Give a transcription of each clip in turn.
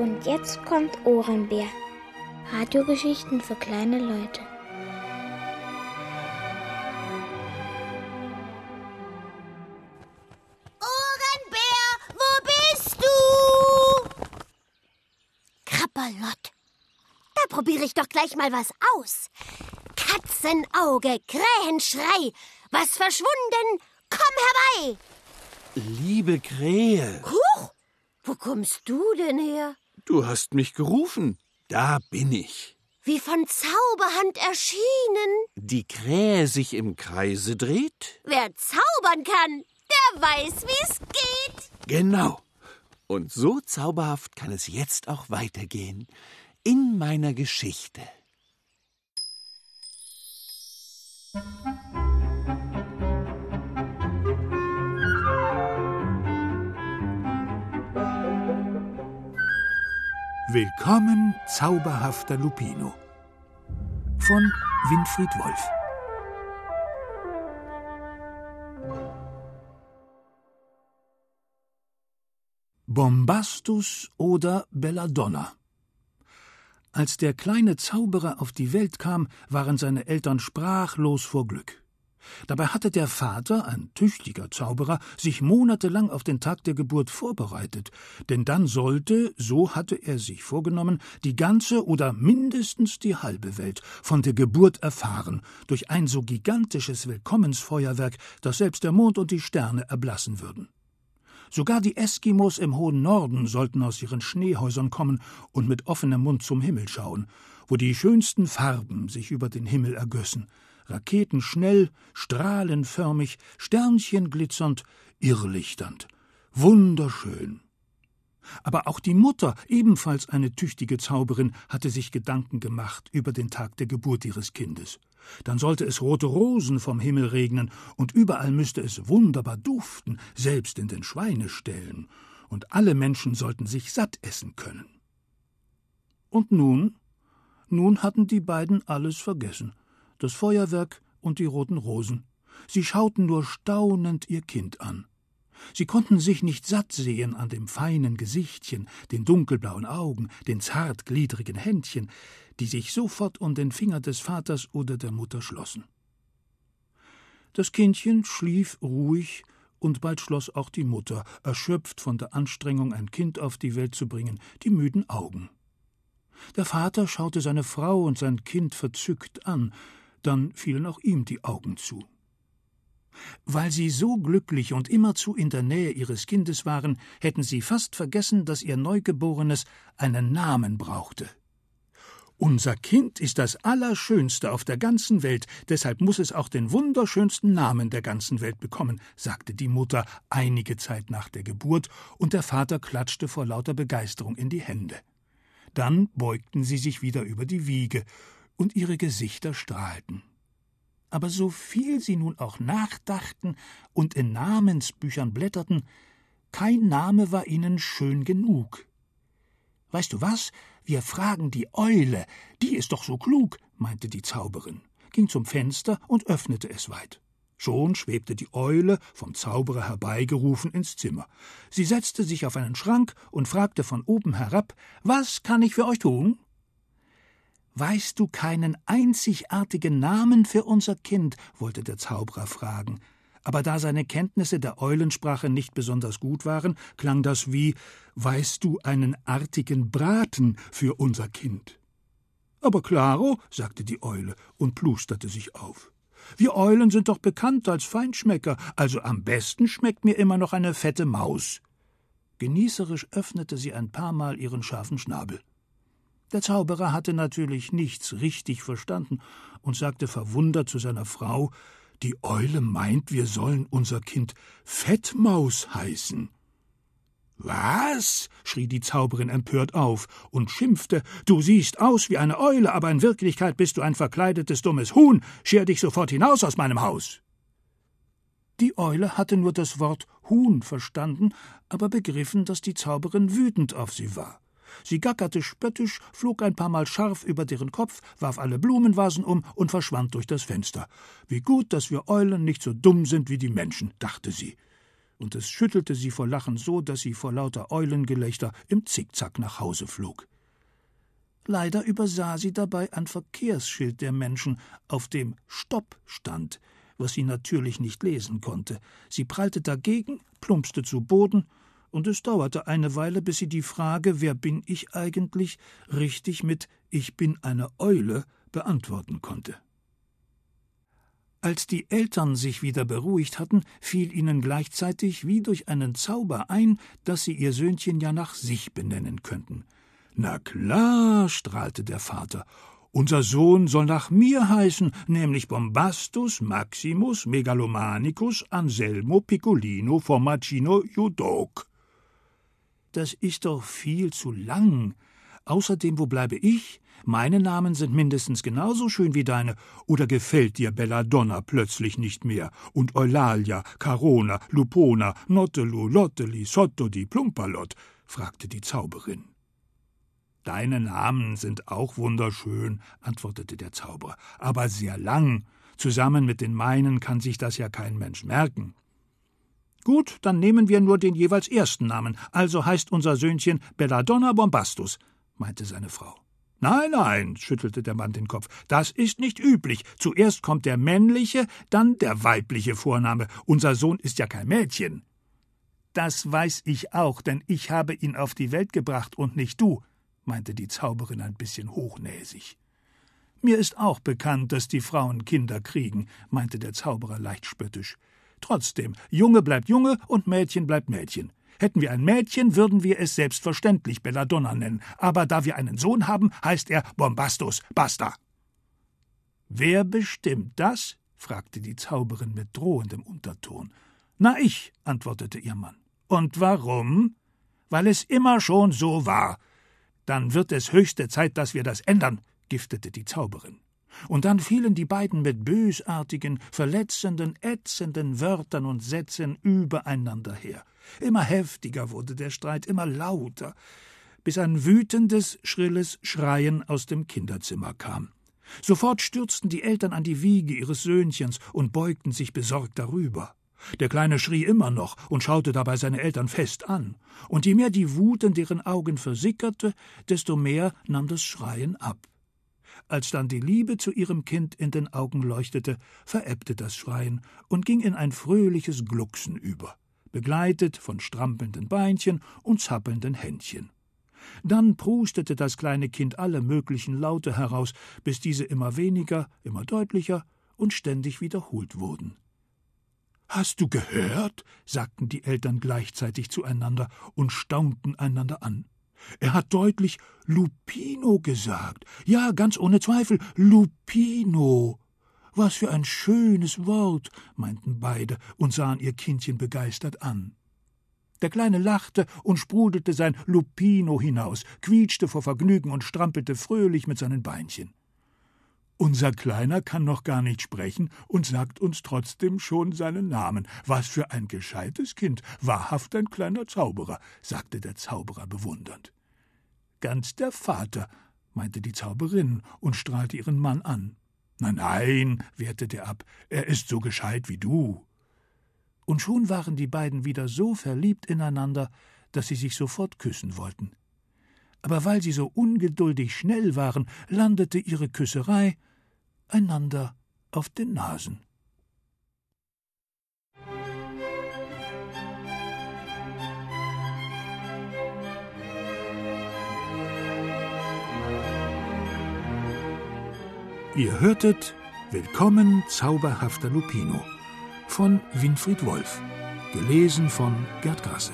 Und jetzt kommt Ohrenbär. Radiogeschichten für kleine Leute. Ohrenbär, wo bist du? Krapperlott. Da probiere ich doch gleich mal was aus. Katzenauge, Krähenschrei. Was verschwunden? Komm herbei. Liebe Krähe. Huch, wo kommst du denn her? Du hast mich gerufen. Da bin ich. Wie von Zauberhand erschienen. Die Krähe sich im Kreise dreht? Wer zaubern kann, der weiß, wie's geht. Genau. Und so zauberhaft kann es jetzt auch weitergehen. In meiner Geschichte. Willkommen, zauberhafter Lupino. Von Winfried Wolf. Bombastus oder Belladonna. Als der kleine Zauberer auf die Welt kam, waren seine Eltern sprachlos vor Glück. Dabei hatte der Vater, ein tüchtiger Zauberer, sich monatelang auf den Tag der Geburt vorbereitet, denn dann sollte, so hatte er sich vorgenommen, die ganze oder mindestens die halbe Welt von der Geburt erfahren, durch ein so gigantisches Willkommensfeuerwerk, dass selbst der Mond und die Sterne erblassen würden. Sogar die Eskimos im hohen Norden sollten aus ihren Schneehäusern kommen und mit offenem Mund zum Himmel schauen, wo die schönsten Farben sich über den Himmel ergössen, raketenschnell, strahlenförmig, sternchenglitzernd, irrlichternd. Wunderschön. Aber auch die Mutter, ebenfalls eine tüchtige Zauberin, hatte sich Gedanken gemacht über den Tag der Geburt ihres Kindes. Dann sollte es rote Rosen vom Himmel regnen, und überall müsste es wunderbar duften, selbst in den Schweineställen, und alle Menschen sollten sich satt essen können. Und nun hatten die beiden alles vergessen, das Feuerwerk und die roten Rosen. Sie schauten nur staunend ihr Kind an. Sie konnten sich nicht satt sehen an dem feinen Gesichtchen, den dunkelblauen Augen, den zartgliedrigen Händchen, die sich sofort um den Finger des Vaters oder der Mutter schlossen. Das Kindchen schlief ruhig, und bald schloss auch die Mutter, erschöpft von der Anstrengung, ein Kind auf die Welt zu bringen, die müden Augen. Der Vater schaute seine Frau und sein Kind verzückt an, dann fielen auch ihm die Augen zu. Weil sie so glücklich und immerzu in der Nähe ihres Kindes waren, hätten sie fast vergessen, dass ihr Neugeborenes einen Namen brauchte. »Unser Kind ist das Allerschönste auf der ganzen Welt, deshalb muss es auch den wunderschönsten Namen der ganzen Welt bekommen«, sagte die Mutter einige Zeit nach der Geburt, und der Vater klatschte vor lauter Begeisterung in die Hände. Dann beugten sie sich wieder über die Wiege, und ihre Gesichter strahlten. Aber so viel sie nun auch nachdachten und in Namensbüchern blätterten, kein Name war ihnen schön genug. »Weißt du was? Wir fragen die Eule, die ist doch so klug«, meinte die Zauberin, ging zum Fenster und öffnete es weit. Schon schwebte die Eule, vom Zauberer herbeigerufen, ins Zimmer. Sie setzte sich auf einen Schrank und fragte von oben herab: »Was kann ich für euch tun?« »Weißt du keinen einzigartigen Namen für unser Kind?«, wollte der Zauberer fragen. Aber da seine Kenntnisse der Eulensprache nicht besonders gut waren, klang das wie: »Weißt du einen artigen Braten für unser Kind?« »Aber klaro«, sagte die Eule und plusterte sich auf. »Wir Eulen sind doch bekannt als Feinschmecker, also am besten schmeckt mir immer noch eine fette Maus.« Genießerisch öffnete sie ein paar Mal ihren scharfen Schnabel. Der Zauberer hatte natürlich nichts richtig verstanden und sagte verwundert zu seiner Frau: »Die Eule meint, wir sollen unser Kind Fettmaus heißen.« »Was?«, schrie die Zauberin empört auf und schimpfte: »Du siehst aus wie eine Eule, aber in Wirklichkeit bist du ein verkleidetes dummes Huhn. Scher dich sofort hinaus aus meinem Haus.« Die Eule hatte nur das Wort Huhn verstanden, aber begriffen, dass die Zauberin wütend auf sie war. Sie gackerte spöttisch, flog ein paar Mal scharf über deren Kopf, warf alle Blumenvasen um und verschwand durch das Fenster. »Wie gut, dass wir Eulen nicht so dumm sind wie die Menschen«, dachte sie. und es schüttelte sie vor Lachen so, dass sie vor lauter Eulengelächter im Zickzack nach Hause flog. Leider übersah sie dabei ein Verkehrsschild der Menschen, auf dem »Stopp« stand, was sie natürlich nicht lesen konnte. Sie prallte dagegen, plumpste zu Boden, und es dauerte eine Weile, bis sie die Frage, »Wer bin ich eigentlich?« richtig mit »Ich bin eine Eule« beantworten konnte. Als die Eltern sich wieder beruhigt hatten, fiel ihnen gleichzeitig wie durch einen Zauber ein, dass sie ihr Söhnchen ja nach sich benennen könnten. »Na klar«, strahlte der Vater, »unser Sohn soll nach mir heißen, nämlich Bombastus Maximus Megalomanicus Anselmo Piccolino Formaggino Judoc.« »Das ist doch viel zu lang. Außerdem, wo bleibe ich? Meine Namen sind mindestens genauso schön wie deine. Oder gefällt dir Belladonna plötzlich nicht mehr? Und Eulalia, Carona, Lupona, Nottelu, Lotteli, Sottodi, Plumpalot?« fragte die Zauberin. »Deine Namen sind auch wunderschön«, antwortete der Zauberer, »aber sehr lang. Zusammen mit den meinen kann sich das ja kein Mensch merken.« »Gut, dann nehmen wir nur den jeweils ersten Namen. Also heißt unser Söhnchen Belladonna Bombastus«, meinte seine Frau. »Nein, nein«, schüttelte der Mann den Kopf, »das ist nicht üblich. Zuerst kommt der männliche, dann der weibliche Vorname. Unser Sohn ist ja kein Mädchen.« »Das weiß ich auch, denn ich habe ihn auf die Welt gebracht und nicht du«, meinte die Zauberin ein bisschen hochnäsig. »Mir ist auch bekannt, dass die Frauen Kinder kriegen«, meinte der Zauberer leicht spöttisch. »Trotzdem, Junge bleibt Junge und Mädchen bleibt Mädchen. Hätten wir ein Mädchen, würden wir es selbstverständlich Belladonna nennen, aber da wir einen Sohn haben, heißt er Bombastus, basta.« »Wer bestimmt das?« fragte die Zauberin mit drohendem Unterton. »Na, ich«, antwortete ihr Mann. »Und warum?« »Weil es immer schon so war.« »Dann wird es höchste Zeit, dass wir das ändern«, giftete die Zauberin. Und dann fielen die beiden mit bösartigen, verletzenden, ätzenden Wörtern und Sätzen übereinander her. Immer heftiger wurde der Streit, immer lauter, bis ein wütendes, schrilles Schreien aus dem Kinderzimmer kam. Sofort stürzten die Eltern an die Wiege ihres Söhnchens und beugten sich besorgt darüber. Der Kleine schrie immer noch und schaute dabei seine Eltern fest an. Und je mehr die Wut in deren Augen versickerte, desto mehr nahm das Schreien ab. Als dann die Liebe zu ihrem Kind in den Augen leuchtete, verebbte das Schreien und ging in ein fröhliches Glucksen über, begleitet von strampelnden Beinchen und zappelnden Händchen. Dann prustete das kleine Kind alle möglichen Laute heraus, bis diese immer weniger, immer deutlicher und ständig wiederholt wurden. »Hast du gehört?« sagten die Eltern gleichzeitig zueinander und staunten einander an. »Er hat deutlich Lupino gesagt. Ja, ganz ohne Zweifel, Lupino. Was für ein schönes Wort«, meinten beide und sahen ihr Kindchen begeistert an. Der Kleine lachte und sprudelte sein Lupino hinaus, quietschte vor Vergnügen und strampelte fröhlich mit seinen Beinchen. »Unser Kleiner kann noch gar nicht sprechen und sagt uns trotzdem schon seinen Namen. Was für ein gescheites Kind, wahrhaft ein kleiner Zauberer«, sagte der Zauberer bewundernd. »Ganz der Vater«, meinte die Zauberin und strahlte ihren Mann an. »Nein«, wehrte der ab, »er ist so gescheit wie du.« Und schon waren die beiden wieder so verliebt ineinander, dass sie sich sofort küssen wollten. Aber weil sie so ungeduldig schnell waren, landete ihre Küsserei einander auf den Nasen. Ihr hörtet »Willkommen, zauberhafter Lupino« von Winfried Wolf, gelesen von Gerd Grasse.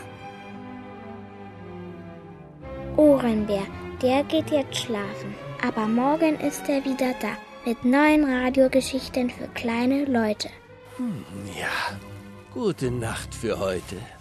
Ohrenbär, der geht jetzt schlafen. Aber morgen ist er wieder da, mit neuen Radiogeschichten für kleine Leute. Ja, gute Nacht für heute.